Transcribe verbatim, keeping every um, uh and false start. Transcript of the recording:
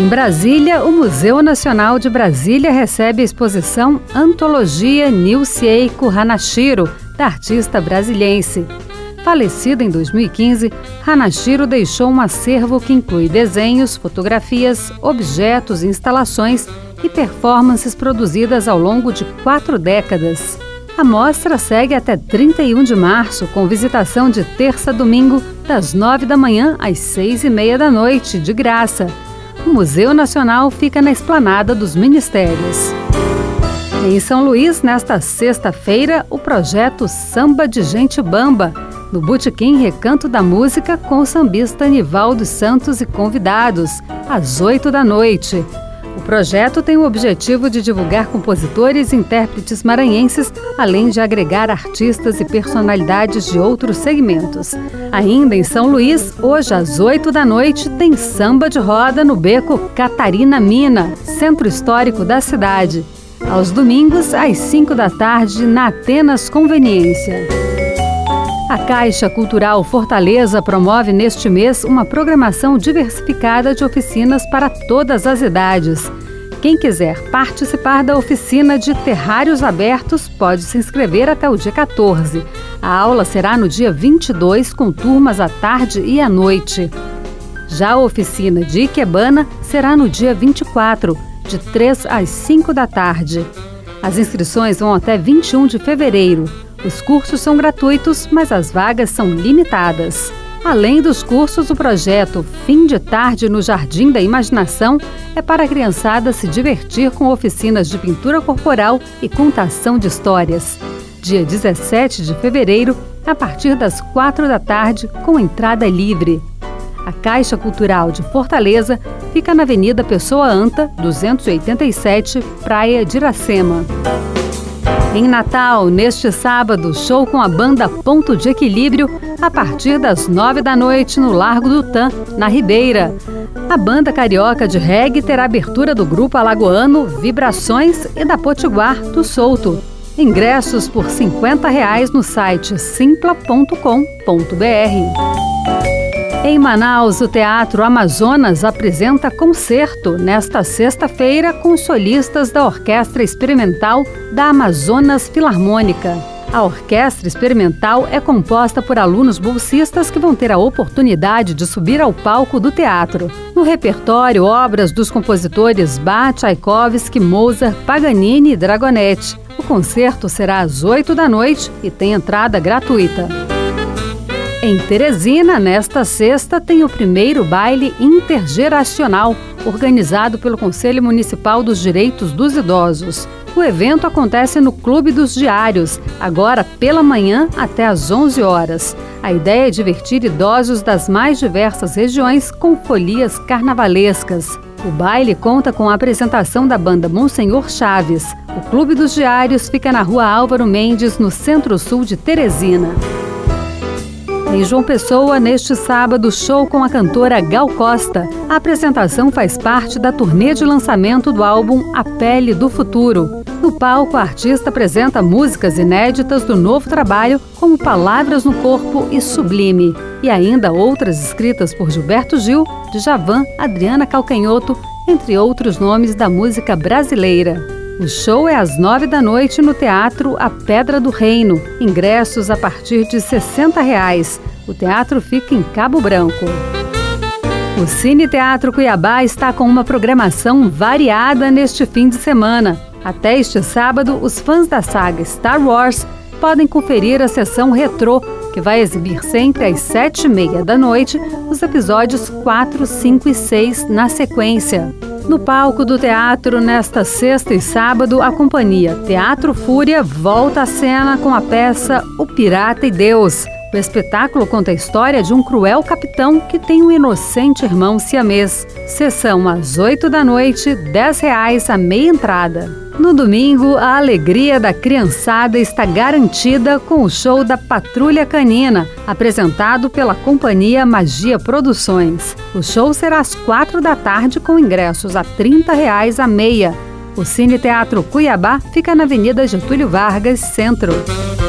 Em Brasília, o Museu Nacional de Brasília recebe a exposição Antologia Nilce Eiko Hanashiro, da artista brasiliense. Falecida em dois mil e quinze, Hanashiro deixou um acervo que inclui desenhos, fotografias, objetos, instalações e performances produzidas ao longo de quatro décadas. A mostra segue até trinta e um de março, com visitação de terça a domingo, das nove da manhã às seis e meia da noite, de graça. O Museu Nacional fica na Esplanada dos Ministérios. Em São Luís, nesta sexta-feira, o projeto Samba de Gente Bamba, no Botequim Recanto da Música, com o sambista Nivaldo Santos e convidados, às oito da noite. O projeto tem o objetivo de divulgar compositores e intérpretes maranhenses, além de agregar artistas e personalidades de outros segmentos. Ainda em São Luís, hoje às oito da noite, tem samba de roda no Beco Catarina Mina, centro histórico da cidade. Aos domingos, às cinco da tarde, na Atenas Conveniência. A Caixa Cultural Fortaleza promove neste mês uma programação diversificada de oficinas para todas as idades. Quem quiser participar da oficina de Terrários Abertos pode se inscrever até o dia quatorze. A aula será no dia vinte e dois, com turmas à tarde e à noite. Já a oficina de Ikebana será no dia vinte e quatro, de três às cinco da tarde. As inscrições vão até vinte e um de fevereiro. Os cursos são gratuitos, mas as vagas são limitadas. Além dos cursos, o projeto Fim de Tarde no Jardim da Imaginação é para a criançada se divertir com oficinas de pintura corporal e contação de histórias. Dia dezessete de fevereiro, a partir das quatro da tarde, com entrada livre. A Caixa Cultural de Fortaleza fica na Avenida Pessoa Anta, duzentos e oitenta e sete, Praia de Iracema. Em Natal, neste sábado, show com a banda Ponto de Equilíbrio, a partir das nove da noite no Largo do Tan, na Ribeira. A banda carioca de reggae terá abertura do grupo alagoano Vibrações e da Potiguar do Souto. Ingressos por cinquenta reais no site simpla ponto com ponto br. Em Manaus, o Teatro Amazonas apresenta concerto nesta sexta-feira com solistas da Orquestra Experimental da Amazonas Filarmônica. A Orquestra Experimental é composta por alunos bolsistas que vão ter a oportunidade de subir ao palco do teatro. No repertório, obras dos compositores Bach, Tchaikovsky, Mozart, Paganini e Dragonetti. O concerto será às oito da noite e tem entrada gratuita. Em Teresina, nesta sexta, tem o primeiro baile intergeracional, organizado pelo Conselho Municipal dos Direitos dos Idosos. O evento acontece no Clube dos Diários, agora pela manhã até às onze horas. A ideia é divertir idosos das mais diversas regiões com folias carnavalescas. O baile conta com a apresentação da banda Monsenhor Chaves. O Clube dos Diários fica na Rua Álvaro Mendes, no centro-sul de Teresina. Em João Pessoa, neste sábado, show com a cantora Gal Costa. A apresentação faz parte da turnê de lançamento do álbum A Pele do Futuro. No palco, a artista apresenta músicas inéditas do novo trabalho, como Palavras no Corpo e Sublime, e ainda outras escritas por Gilberto Gil, Djavan, Adriana Calcanhoto, entre outros nomes da música brasileira. O show é às nove da noite no Teatro A Pedra do Reino. Ingressos a partir de sessenta reais. O teatro fica em Cabo Branco. O Cine Teatro Cuiabá está com uma programação variada neste fim de semana. Até este sábado, os fãs da saga Star Wars podem conferir a sessão retrô, que vai exibir sempre às sete e meia da noite os episódios quatro, cinco e seis na sequência. No palco do teatro, nesta sexta e sábado, a companhia Teatro Fúria volta à cena com a peça O Pirata e Deus. O espetáculo conta a história de um cruel capitão que tem um inocente irmão siamês. Sessão às oito da noite, dez reais a meia entrada. No domingo, a alegria da criançada está garantida com o show da Patrulha Canina, apresentado pela companhia Magia Produções. O show será às quatro da tarde com ingressos a trinta reais a meia. O Cine Teatro Cuiabá fica na Avenida Getúlio Vargas, Centro.